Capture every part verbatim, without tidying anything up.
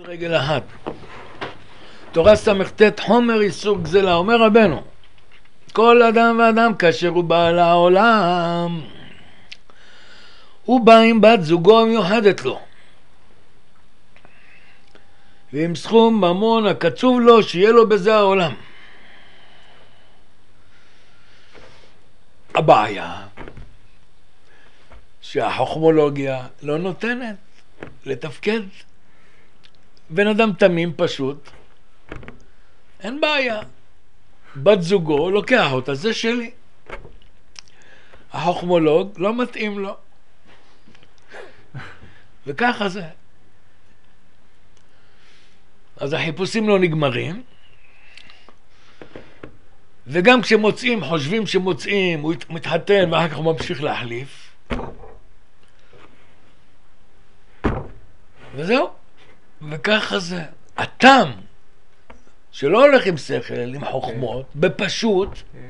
רגל אחת. תורה ס"ט חומר איסור גזלה. אומר רבנו, כל אדם ואדם כאשר הוא בא לעולם, הוא בא עם בת זוגו המיוחדת לו, ועם סכום ממון הקצוב לו שיהיה לו בזה העולם. הבעיה שהחוכמולוגיה לא נותנת לתפקד. בן אדם תמים פשוט, אין בעיה, בת זוגו לוקח אותה, זה שלי. החוכמולוג לא מתאים לו, וככה זה. אז החיפושים לא נגמרים, וגם כשמוצאים, חושבים שמוצאים, הוא מתחתן ואחר כך הוא ממשיך להחליף, וזהו. וככה זה. התם שלא הולך עם שכל, עם חוכמות, בפשוט,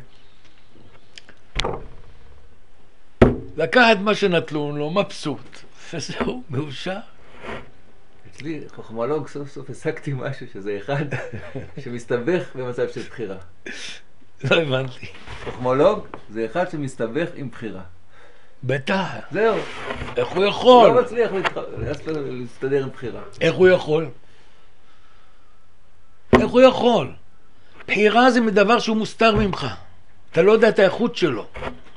לקח את מה שנטלו לו, מבסוט, וזהו, מאושר. אצלי חוכמולוג סוף סוף השגתי משהו, שזה אחד שמסתבך במצב של בחירה. לא הבנתי. חוכמולוג זה אחד שמסתבך עם בחירה. בטח. זהו. איך הוא יכול? לא מצליח להסתדר עם בחירה. איך הוא יכול? איך הוא יכול? בחירה זה מדבר שהוא מוסתר ממך. אתה לא יודע את האיכות שלו.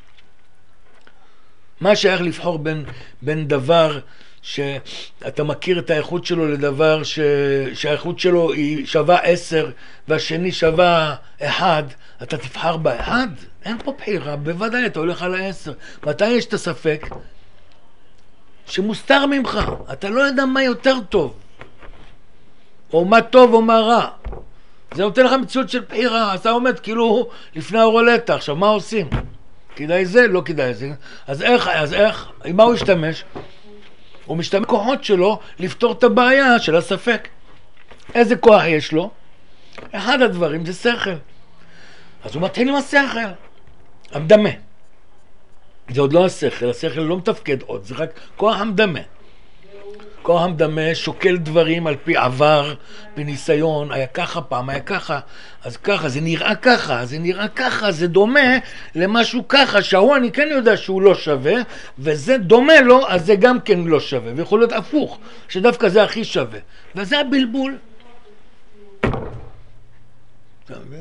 מה שייך לבחור בין, בין דבר שאתה מכיר את האיכות שלו לדבר ש... שהאיכות שלו היא שווה עשר והשני שווה אחד, אתה תבחר באחד? אין פה בחירה, בוודאי אתה הולך על העשר. מתי יש את הספק? שמוסתר ממך, אתה לא יודע מה יותר טוב, או מה טוב או מה רע. זה נותן לך מציאות של בחירה, אתה עומד כאילו לפני הרולטה, עכשיו מה עושים? כדאי זה, לא כדאי זה. אז איך, אז איך, עם מה הוא ישתמש? הוא משתמש בכוחות שלו לפתור את הבעיה של הספק. איזה כוח יש לו? אחד הדברים זה שכל. אז הוא מתחיל עם השכל, המדמה. זה עוד לא השכל, השכל לא מתפקד עוד, זה רק כוח המדמה. כוח המדמה שוקל דברים על פי עבר, בניסיון, היה ככה פעם, היה ככה, אז ככה, זה נראה ככה, זה נראה ככה, זה דומה למשהו ככה, שהוא אני כן יודע שהוא לא שווה, וזה דומה לו, אז זה גם כן לא שווה, ויכול להיות הפוך, שדווקא זה הכי שווה, וזה הבלבול. אתה מבין?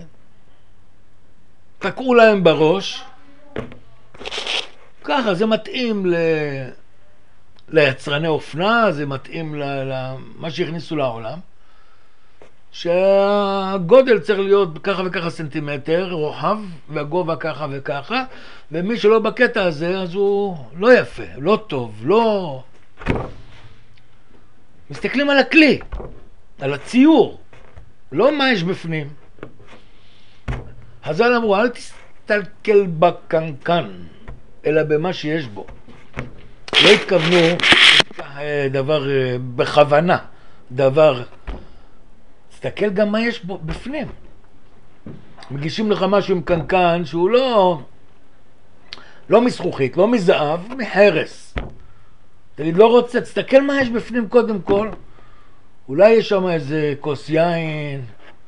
תקעו להם בראש, ככה, זה מתאים ל... ליצרני אופנה, זה מתאים למה שהכניסו לעולם, שהגודל צריך להיות ככה וככה סנטימטר רוחב, והגובה ככה וככה, ומי שלא בקטע הזה, אז הוא לא יפה, לא טוב, לא... מסתכלים על הכלי, על הציור, לא מה יש בפנים. חז"ל אמרו, אל תסתכל בקנקן, אלא במה שיש בו. לא התכוונו דבר בכוונה, דבר, תסתכל גם מה יש בו בפנים. מגישים לך משהו עם קנקן שהוא לא לא מזכוכית, לא מזהב, מחרס. תגיד, לא רוצה, תסתכל מה יש בפנים קודם כל. אולי יש שם איזה כוס יין,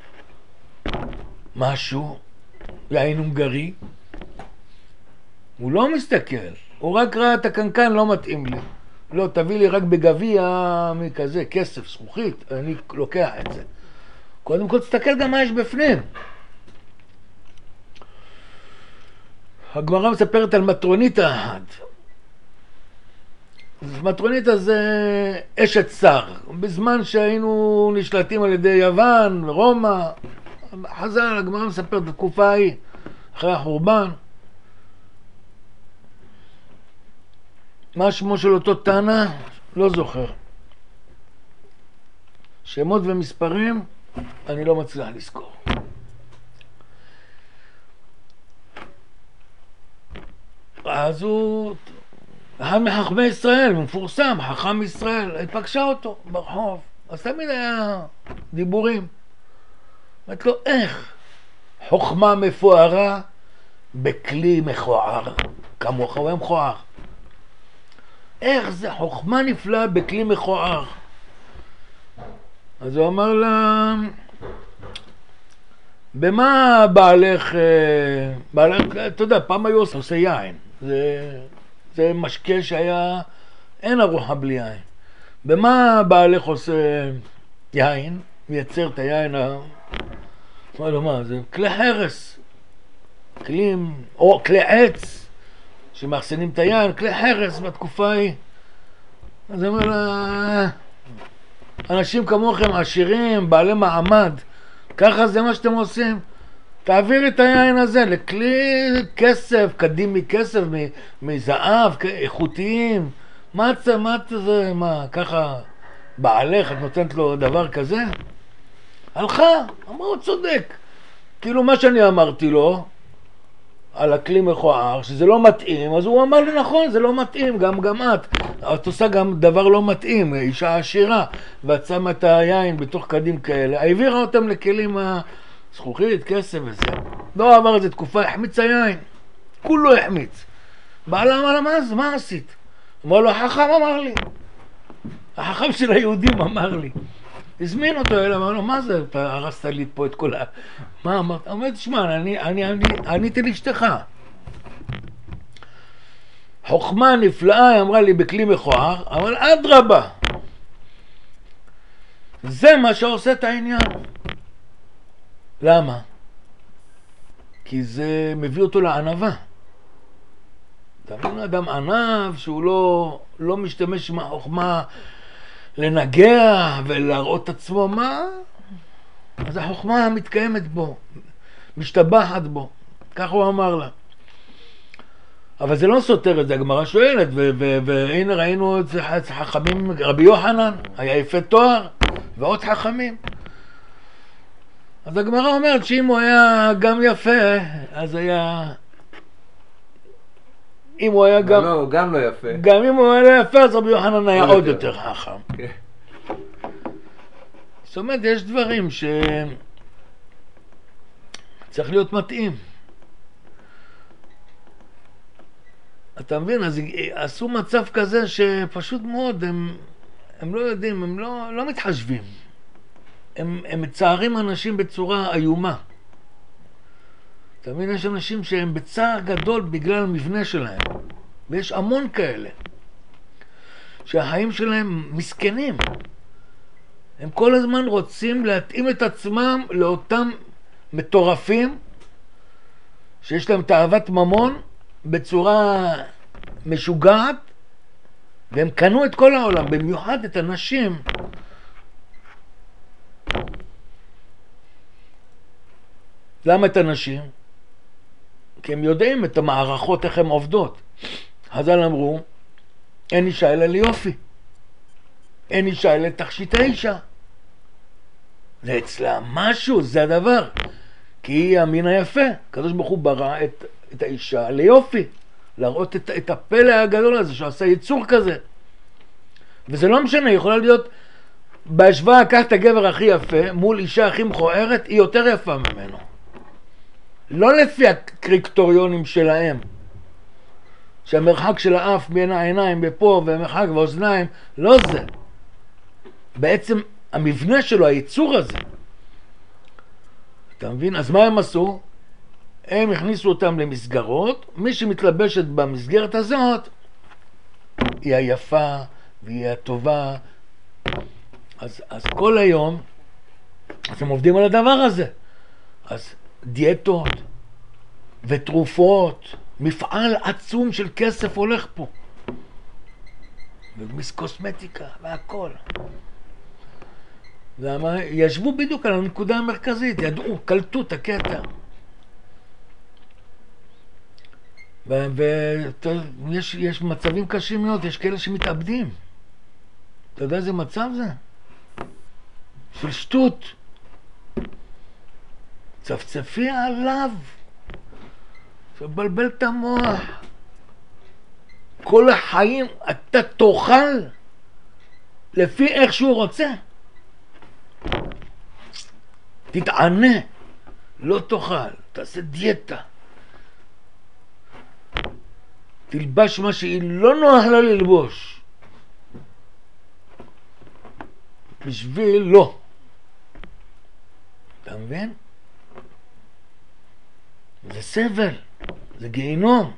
משהו, יין הונגרי. הוא לא מסתכל, הוא רק ראה את הקנקן, לא מתאים לי. לא, תביא לי רק בגביע מכזה, כסף, זכוכית, אני לוקח את זה. קודם כל תסתכל גם מה יש בפנים. הגמרא מספרת על מטרוניתא אחת. מטרוניתא זה אשת שר. בזמן שהיינו נשלטים על ידי יוון ורומא, חז"ל, הגמרא מספרת בתקופה ההיא, אחרי החורבן, מה שמו של אותו תנא? לא זוכר. שמות ומספרים אני לא מצליח לזכור. אז הוא, אחד מחכמי ישראל, מפורסם, חכם ישראל, היא פגשה אותו ברחוב. אז תמיד היה דיבורים. אמרת לו, איך? חוכמה מפוארה בכלי מכוער. כמוך הוא מכוער. איך זה חוכמה נפלאה בכלי מכוער? אז הוא אמר לה, במה בעלך, בעלך, אתה יודע, פעם היו עושה יין, זה, זה משקה שהיה, אין ארוחה בלי יין. במה בעלך עושה יין, מייצר את היין, מה לא מה, זה כלי חרס, כלים, או כלי עץ, שמאחסנים את היין, כלי חרס בתקופה ההיא. אז הוא אומר לה, אנשים כמוכם עשירים, בעלי מעמד, ככה זה מה שאתם עושים. תעביר את היין הזה לכלי כסף, קדימי כסף, מזהב, איכותיים. מה זה, מה זה, מה, ככה בעלך, את נותנת לו דבר כזה? הלכה, אמר, הוא צודק. כאילו מה שאני אמרתי לו, על הכלי מכוער, שזה לא מתאים, אז הוא אמר לי, נכון, זה לא מתאים, גם גם את. את עושה גם דבר לא מתאים, אישה עשירה, ואת שמה את היין בתוך קדים כאלה, העבירה אותם לכלים הזכוכית, כסף וזה. לא עבר איזה תקופה, החמיץ היין, כולו החמיץ. בעלה אמר לה, מה זה, מה עשית? אמר לו, החכם אמר לי. החכם של היהודים אמר לי. הזמין אותו אלה, אמר לו, מה זה, אתה הרסת לי פה את כל ה... מה אמרת? אמרת, תשמע, אני, אני, אני, עניתי לאשתך. חוכמה נפלאה, היא אמרה לי, בכלי מכוער, אבל אדרבה. זה מה שעושה את העניין. למה? כי זה מביא אותו לענווה. אתה מבין, אדם ענב שהוא לא, לא משתמש עם החוכמה לנגע ולהראות את עצמו, מה? אז החוכמה מתקיימת בו, משתבחת בו, כך הוא אמר לה. אבל זה לא סותר את זה, הגמרא שואלת, והנה ראינו את זה חכמים, רבי יוחנן, היה יפה תואר, ועוד חכמים. אז הגמרא אומרת שאם הוא היה גם יפה, אז היה... אם הוא היה גם... לא, גם לא יפה. גם אם הוא היה יפה, אז רבי יוחנן היה עוד יותר חכם. כן. זאת אומרת, יש דברים ש... צריך להיות מתאים. אתה מבין? אז עשו מצב כזה שפשוט מאוד, הם, הם לא יודעים, הם לא, לא מתחשבים. הם, הם מצערים אנשים בצורה איומה. אתה מבין? יש אנשים שהם בצער גדול בגלל המבנה שלהם. ויש המון כאלה. שהחיים שלהם מסכנים. הם כל הזמן רוצים להתאים את עצמם לאותם מטורפים שיש להם תאוות ממון בצורה משוגעת, והם קנו את כל העולם, במיוחד את הנשים. למה את הנשים? כי הם יודעים את המערכות, איך הן עובדות. חז"ל אמרו, אין אישה אלא ליופי. אין אישה אלא תכשיט האישה. זה אצלה משהו, זה הדבר. כי היא המין היפה. הקדוש ברוך הוא ברא את, את האישה ליופי. להראות את, את הפלא הגדול הזה שעשה יצור כזה. וזה לא משנה, יכולה להיות בהשוואה, קח את הגבר הכי יפה מול אישה הכי מכוערת, היא יותר יפה ממנו. לא לפי הקריטריונים שלהם. שהמרחק של האף בין העיניים בפה ומרחק ואוזניים, לא זה. בעצם המבנה שלו, היצור הזה. אתה מבין? אז מה הם עשו? הם הכניסו אותם למסגרות, מי שמתלבשת במסגרת הזאת, היא היפה והיא הטובה. אז, אז כל היום, אז הם עובדים על הדבר הזה. אז דיאטות ותרופות, מפעל עצום של כסף הולך פה. ומיס קוסמטיקה והכל. למה? ישבו בדיוק על הנקודה המרכזית, ידעו, קלטו את הקטע. ויש יש מצבים קשים מאוד, יש כאלה שמתאבדים. אתה יודע איזה מצב זה? של שטות. צפצפי עליו. שבלבל את המוח. כל החיים אתה תאכל לפי איך שהוא רוצה. תתענה, לא תאכל, תעשה דיאטה. תלבש מה שהיא לא נוח לה ללבוש. בשביל לא. אתה מבין? זה סבל, זה גיהינום.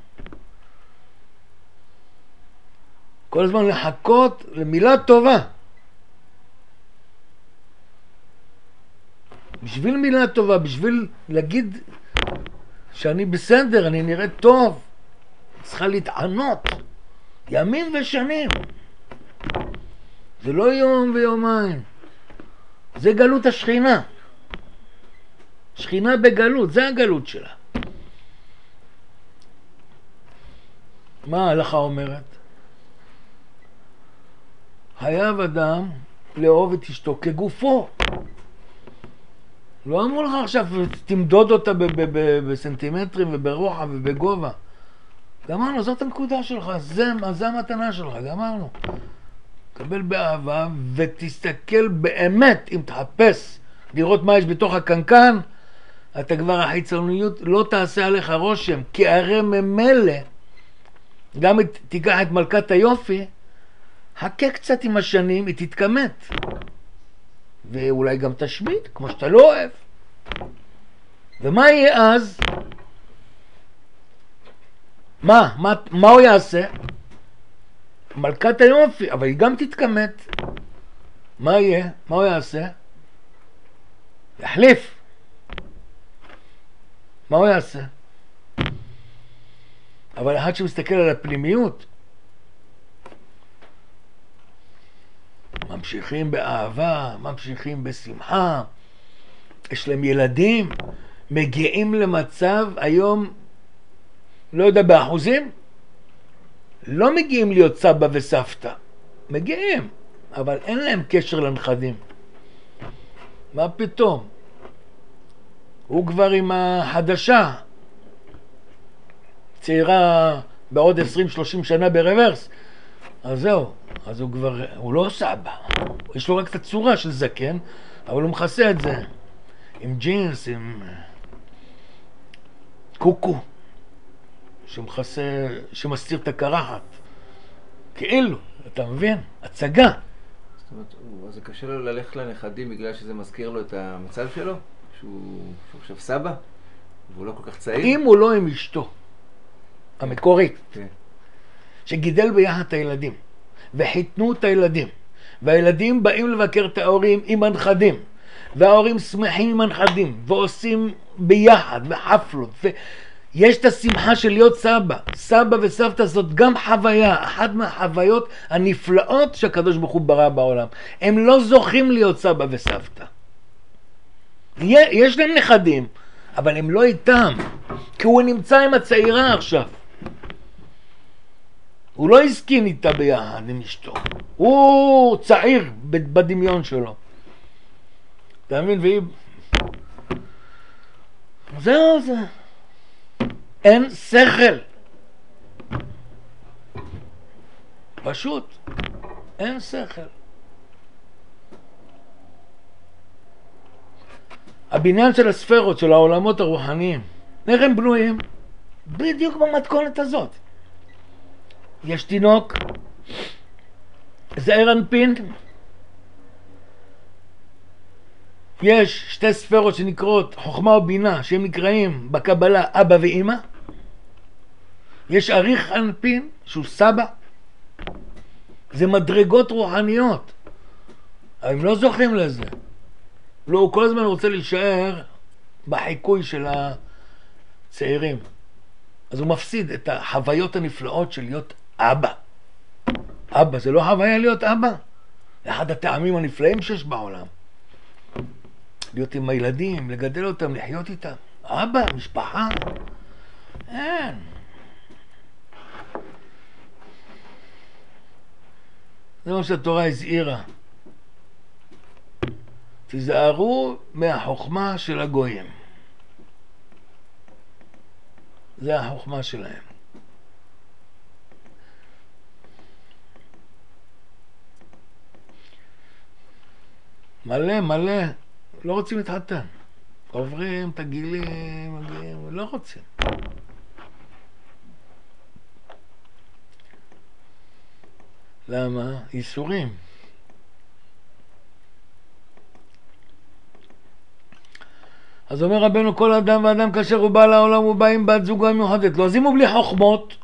כל הזמן לחכות למילה טובה. בשביל מילה טובה, בשביל להגיד שאני בסדר, אני נראה טוב, צריכה להתענות. ימים ושנים. זה לא יום ויומיים. זה גלות השכינה. שכינה בגלות, זה הגלות שלה. מה ההלכה אומרת? חייב אדם לאהוב את אשתו כגופו. לא אמרו לך עכשיו, תמדוד אותה בסנטימטרים וברוחב ובגובה. גמרנו, זאת הנקודה שלך, זה, זה המתנה שלך, גמרנו. קבל באהבה ותסתכל באמת, אם תחפש לראות מה יש בתוך הקנקן, אתה כבר החיצוניות לא תעשה עליך רושם, כי הרי ממילא, גם אם תיקח את מלכת היופי, חכה קצת עם השנים, היא תתכמת. ואולי גם תשמיד, כמו שאתה לא אוהב. ומה יהיה אז? מה? מה, מה הוא יעשה? מלכת היופי, אבל היא גם תתכמת. מה יהיה? מה הוא יעשה? יחליף. מה הוא יעשה? אבל אחד שמסתכל על הפנימיות, ממשיכים באהבה, ממשיכים בשמחה, יש להם ילדים, מגיעים למצב היום, לא יודע באחוזים, לא מגיעים להיות סבא וסבתא, מגיעים, אבל אין להם קשר לנכדים. מה פתאום? הוא כבר עם החדשה, צעירה בעוד עשרים שלושים שנה ברוורס, אז זהו, אז הוא כבר, הוא לא סבא, יש לו רק את הצורה של זקן, אבל הוא מכסה את זה עם ג'ינס, עם קוקו, שמכסה, שמסתיר את הקרחת, כאילו, אתה מבין? הצגה. זאת אומרת, אז זה קשה לו ללכת לנכדים בגלל שזה מזכיר לו את המצב שלו? שהוא עכשיו סבא? והוא לא כל כך צעיר? אם הוא לא עם אשתו, המקורית, כן. שגידל ביחד את הילדים, וחיתנו את הילדים, והילדים באים לבקר את ההורים עם הנכדים, וההורים שמחים עם הנכדים, ועושים ביחד, וחפלות, ויש את השמחה של להיות סבא. סבא וסבתא זאת גם חוויה, אחת מהחוויות הנפלאות שהקדוש ברוך הוא ברא בעולם. הם לא זוכים להיות סבא וסבתא. יש להם נכדים, אבל הם לא איתם, כי הוא נמצא עם הצעירה עכשיו. הוא לא הסכין איתה ביחד עם אשתו. הוא צעיר בדמיון שלו. אתה מבין? והיא... זהו זה. אין שכל. פשוט. אין שכל. הבניין של הספרות, של העולמות הרוחניים, איך הם בנויים? בדיוק במתכונת הזאת. יש תינוק, זעיר אנפין, יש שתי ספרות שנקראות חוכמה ובינה, שהם נקראים בקבלה אבא ואמא, יש אריך אנפין שהוא סבא, זה מדרגות רוחניות, אבל הם לא זוכים לזה. לא, הוא כל הזמן רוצה להישאר בחיקוי של הצעירים, אז הוא מפסיד את החוויות הנפלאות של להיות אבא. אבא, זה לא חוויה להיות אבא? זה אחד הטעמים הנפלאים שיש בעולם. להיות עם הילדים, לגדל אותם, לחיות איתם. אבא, משפחה. אין. זה מה שהתורה הזהירה. תיזהרו מהחוכמה של הגויים. זה החוכמה שלהם. מלא, מלא, לא רוצים להתחתן. עוברים, תגילים, מגיעים, לא רוצים. למה? איסורים. אז אומר רבנו, כל אדם ואדם כאשר הוא בא לעולם הוא בא עם בת זוגו מיוחדת לו. אז אם הוא בלי חוכמות,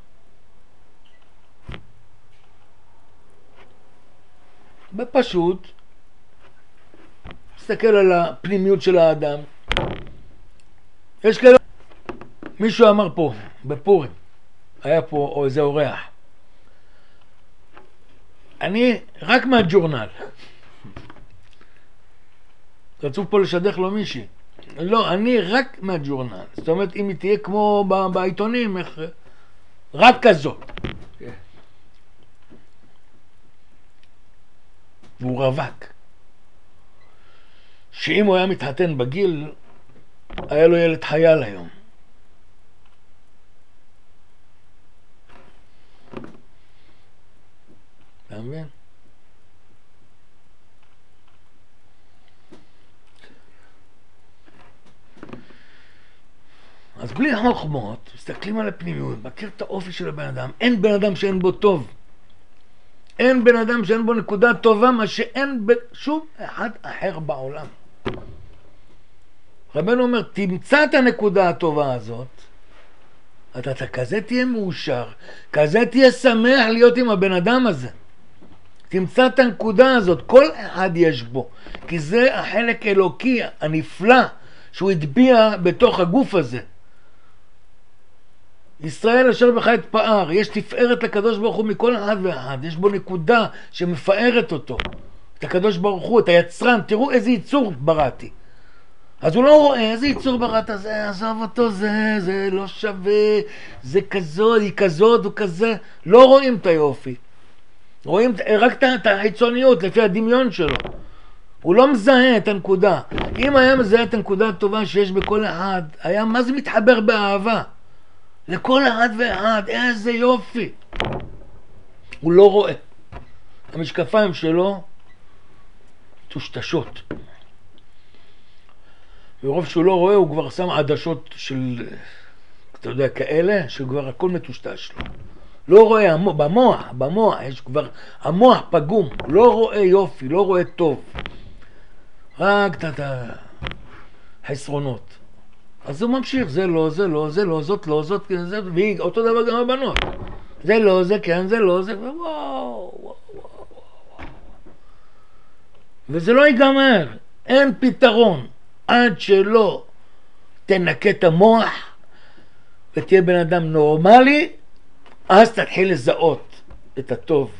בפשוט, תסתכל על הפנימיות של האדם. יש כאלה, מישהו אמר פה, בפורים, היה פה או איזה אורח, אני רק מהג'ורנל. רצו פה לשדך לו מישהי. לא, אני רק מהג'ורנל. זאת אומרת, אם היא תהיה כמו בעיתונים, רק כזאת. Okay. והוא רווק. שאם הוא היה מתחתן בגיל, היה לו ילד חייל היום. אתה מבין? אז בלי חוכמות, מסתכלים על הפנימיות, מכיר את האופי של הבן אדם. אין בן אדם שאין בו טוב. אין בן אדם שאין בו נקודה טובה, מה שאין בשום אחד אחר בעולם. רבנו אומר, תמצא את הנקודה הטובה הזאת, אתה, אתה כזה תהיה מאושר, כזה תהיה שמח להיות עם הבן אדם הזה. תמצא את הנקודה הזאת, כל אחד יש בו, כי זה החלק אלוקי הנפלא שהוא הטביע בתוך הגוף הזה. ישראל אשר בך התפאר, יש תפארת לקדוש ברוך הוא מכל אחד ואחד, יש בו נקודה שמפארת אותו, את הקדוש ברוך הוא, את היצרן. תראו איזה ייצור בראתי. אז הוא לא רואה איזה ייצור בראת הזה, עזוב אותו, זה, זה לא שווה, זה כזאת, היא כזאת, הוא כזה. לא רואים את היופי, רואים רק את החיצוניות לפי הדמיון שלו. הוא לא מזהה את הנקודה. אם היה מזהה את הנקודה הטובה שיש בכל אחד, היה מה זה מתחבר באהבה לכל אחד ואחד. איזה יופי. הוא לא רואה. המשקפיים שלו טושטשות, ורוב שהוא לא רואה הוא כבר שם עדשות של, אתה יודע, כאלה שכבר הכל מטושטש לו. לא רואה במוח, במוח יש כבר, המוח פגום, לא רואה יופי, לא רואה טוב, רק את החסרונות. אז הוא ממשיך, זה לא, זה לא, זה לא, זאת לא, זאת כן, זה, והיא אותו דבר גם הבנות. זה לא, זה כן, זה לא, זה, וואו, וואו, וואו, וואו. וזה לא ייגמר, אין פתרון, עד שלא תנקה את המוח ותהיה בן אדם נורמלי, אז תתחיל לזהות את הטוב.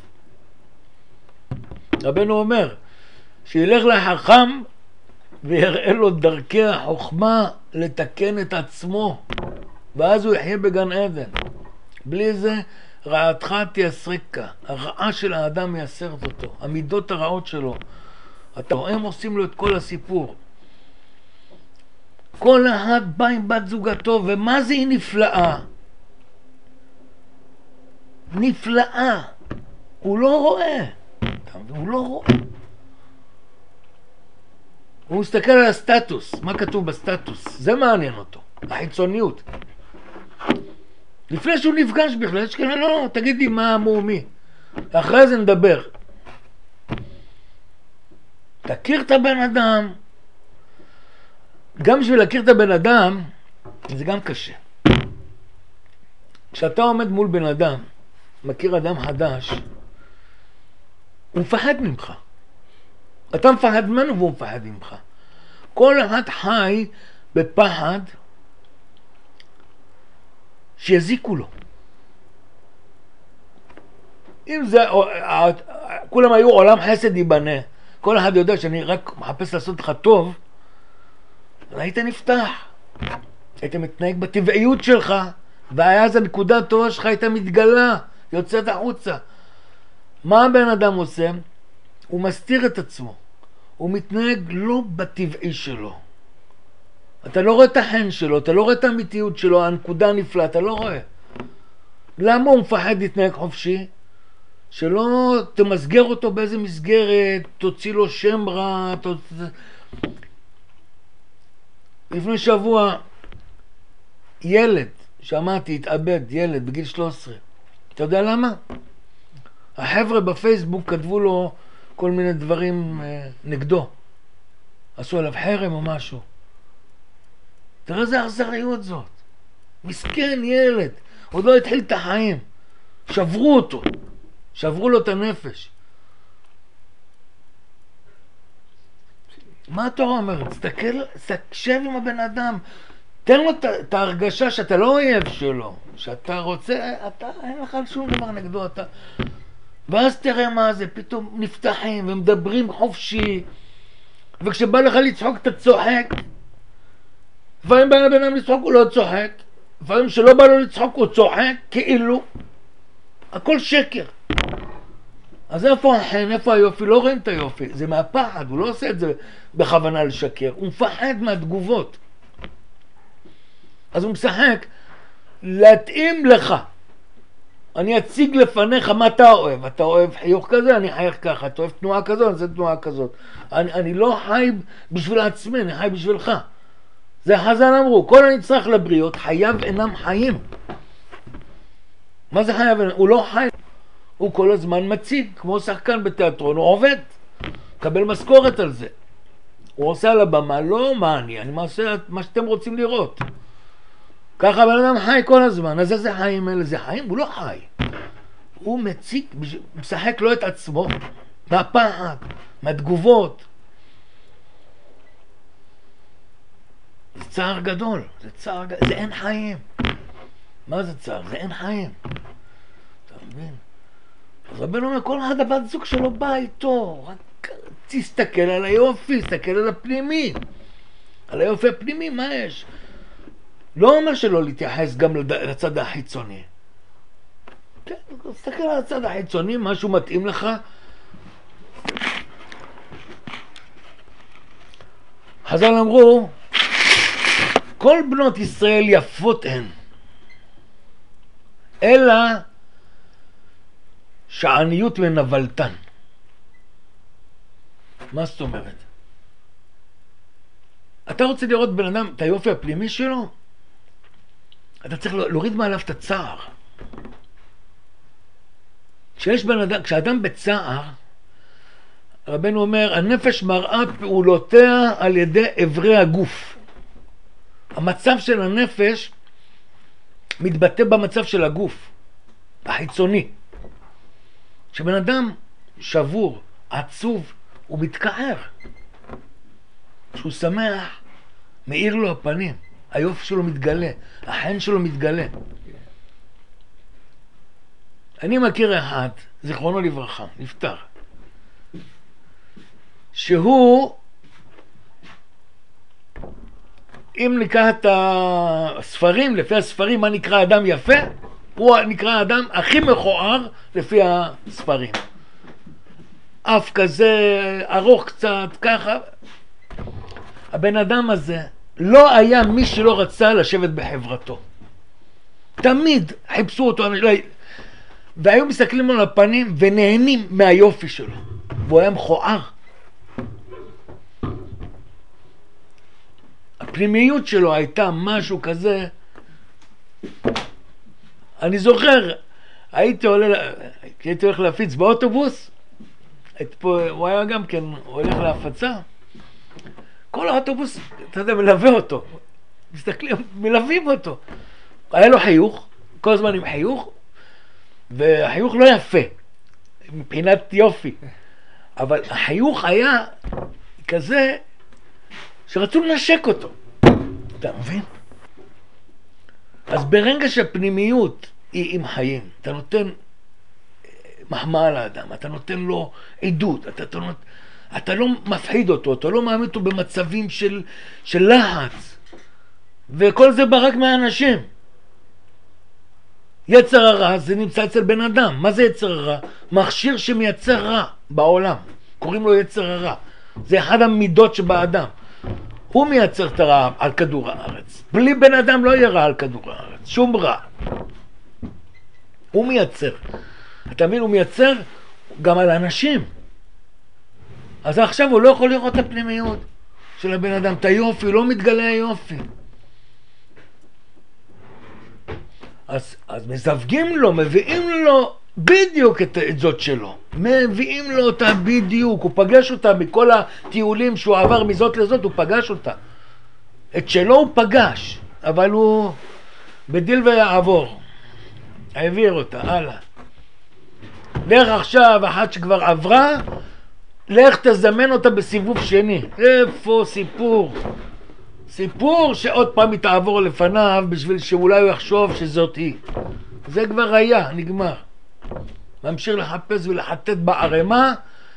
רבנו אומר, שילך לחכם ויראה לו דרכי החוכמה לתקן את עצמו, ואז הוא יחיה בגן עדן. בלי זה רעתך תייסרקה, הרעה של האדם מייסרת אותו, המידות הרעות שלו. אתה רואה, הם עושים לו את כל הסיפור. כל אחד בא עם בת זוגתו, ומה זה היא נפלאה? נפלאה. הוא לא רואה. הוא לא רואה. הוא מסתכל על הסטטוס, מה כתוב בסטטוס, זה מעניין אותו, החיצוניות. לפני שהוא נפגש בכלל, יש כאלה, לא, תגידי מה אמור מי. אחרי זה נדבר. תכיר את הבן אדם. גם בשביל להכיר את הבן אדם, זה גם קשה. כשאתה עומד מול בן אדם, מכיר אדם חדש, הוא מפחד ממך. אתה מפחד ממנו והוא מפחד ממך. כל אחד חי בפחד שיזיקו לו. אם זה, כולם היו עולם חסד ייבנה, כל אחד יודע שאני רק מחפש לעשות לך טוב, היית נפתח, היית מתנהג בטבעיות שלך, והיה זה נקודה טובה שלך, היית מתגלה, יוצאת החוצה. מה הבן אדם עושה? הוא מסתיר את עצמו, הוא מתנהג לא בטבעי שלו. אתה לא רואה את החן שלו, אתה לא רואה את האמיתיות שלו, הנקודה הנפלאה, אתה לא רואה. למה הוא מפחד להתנהג חופשי? שלא תמסגר אותו באיזה מסגרת, תוציא לו שם רע, תוצ... לפני שבוע ילד, שמעתי, התאבד, ילד בגיל שלוש עשרה. אתה יודע למה? החבר'ה בפייסבוק כתבו לו כל מיני דברים אה, נגדו. עשו עליו חרם או משהו. תראה איזה אכזריות זאת. מסכן ילד, עוד לא התחיל את החיים. שברו אותו, שברו לו את הנפש. מה התורה אומרת? תסתכל, תקשב עם הבן אדם, תן לו את ההרגשה שאתה לא אויב שלו, שאתה רוצה, אתה, אין לך שום דבר נגדו, אתה... ואז תראה מה זה, פתאום נפתחים ומדברים חופשי, וכשבא לך לצחוק אתה צוחק, לפעמים בא לבן אדם לצחוק הוא לא צוחק, לפעמים שלא בא לו לצחוק הוא צוחק, כאילו, הכל שקר. אז איפה החן, איפה היופי? לא רואים את היופי, זה מהפחד, הוא לא עושה את זה בכוונה לשקר, הוא מפחד מהתגובות. אז הוא משחק להתאים לך. אני אציג לפניך מה אתה אוהב. אתה אוהב חיוך כזה, אני חייך ככה. אתה אוהב תנועה כזאת, אני אעשה תנועה כזאת. אני, אני לא חי בשביל עצמי, אני חי בשבילך. זה חז"ל אמרו, כל הנצרך לבריות, חייו אינם חיים. מה זה חייו אינם? הוא לא חי. הוא כל הזמן מציג, כמו שחקן בתיאטרון, הוא עובד. קבל משכורת על זה. הוא עושה על הבמה, לא מה אני, אני מעשה מה שאתם רוצים לראות. ככה בן אדם חי כל הזמן, אז איזה חיים אלה? זה חיים? הוא לא חי. הוא מציג, משחק לו את עצמו, מהפחד, מהתגובות. זה צער גדול, זה צער גדול, זה אין חיים. מה זה צער? זה אין חיים. אתה מבין? אז רבנו אומר, כל אחד הבת זוג שלו בא איתו, רק תסתכל על היופי, תסתכל על הפנימי. על היופי הפנימי, מה יש? לא אומר שלא להתייחס גם לצד החיצוני. כן, תסתכל על הצד החיצוני, משהו מתאים לך. חז"ל אמרו, כל בנות ישראל יפות הן, אלא שעניות ונבלתן. מה זאת אומרת? אתה רוצה לראות בן אדם את היופי הפנימי שלו? אתה צריך להוריד מעליו את הצער. כשיש בן אדם, כשאדם בצער, רבנו אומר, הנפש מראה פעולותיה על ידי אברי הגוף. המצב של הנפש מתבטא במצב של הגוף, החיצוני. כשבן אדם שבור, עצוב, הוא מתכער. כשהוא שמח, מאיר לו הפנים. היופי שלו מתגלה, החן שלו מתגלה. אני מכיר אחד, זיכרונו לברכה, נפטר, שהוא, אם ניקח את הספרים, לפי הספרים, מה נקרא אדם יפה, הוא נקרא האדם הכי מכוער לפי הספרים. אף כזה, ארוך קצת, ככה. הבן אדם הזה, לא היה מי שלא רצה לשבת בחברתו. תמיד חיפשו אותו, והיו מסתכלים על הפנים ונהנים מהיופי שלו. והוא היה מכוער. הפנימיות שלו הייתה משהו כזה. אני זוכר, הייתי עולה, הייתי הולך להפיץ באוטובוס, פה, הוא היה גם כן הולך להפצה, כל האוטובוס, אתה יודע, מלווה אותו, מסתכלים, מלווים אותו. היה לו חיוך, כל הזמן עם חיוך, והחיוך לא יפה, מבחינת יופי, אבל החיוך היה כזה שרצו לנשק אותו. אתה מבין? אז ברגע שהפנימיות היא עם חיים, אתה נותן מחמאה לאדם, אתה נותן לו עדות, אתה, אתה, אתה לא מפחיד אותו, אתה לא מעמיד אותו במצבים של, של לחץ, וכל זה בא רק מהאנשים. יצר הרע זה נמצא אצל בן אדם. מה זה יצר הרע? מכשיר שמייצר רע בעולם, קוראים לו יצר הרע. זה אחד המידות שבאדם. הוא מייצר את הרע על כדור הארץ. בלי בן אדם לא יהיה רע על כדור הארץ, שום רע. הוא מייצר. אתה מבין, הוא מייצר גם על אנשים. אז עכשיו הוא לא יכול לראות את הפנימיות של הבן אדם, את היופי, לא מתגלה היופי. אז, אז מזווגים לו, מביאים לו בדיוק את, את זאת שלו. מביאים לו אותה בדיוק, הוא פגש אותה בכל הטיולים שהוא עבר מזאת לזאת, הוא פגש אותה. את שלו הוא פגש, אבל הוא בדיל ויעבור. העביר אותה, הלאה. לך עכשיו, אחת שכבר עברה, לך תזמן אותה בסיבוב שני. איפה סיפור? סיפור שעוד פעם היא תעבור לפניו בשביל שאולי הוא יחשוב שזאת היא. זה כבר היה, נגמר. ממשיך לחפש ולחטט בערימה,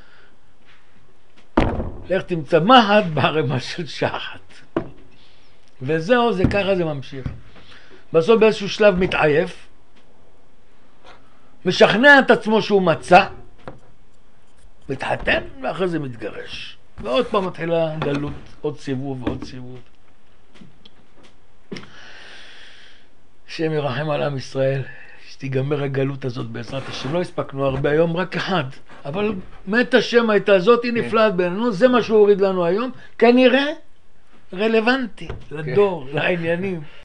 לך תמצא מהד בערימה של שחת. וזהו, זה ככה זה ממשיך. בסוף באיזשהו שלב מתעייף, משכנע את עצמו שהוא מצא, מתחתן ואחרי זה מתגרש. ועוד פעם מתחילה גלות, עוד סיבוב ועוד סיבוב. השם ירחם על עם ישראל, שתיגמר הגלות הזאת בעזרת השם. לא הספקנו הרבה היום, רק אחד. אבל מת השם הייתה זאת, היא נפלאת בינינו, זה מה שהוא הוריד לנו היום. כנראה רלוונטי לדור, לעניינים.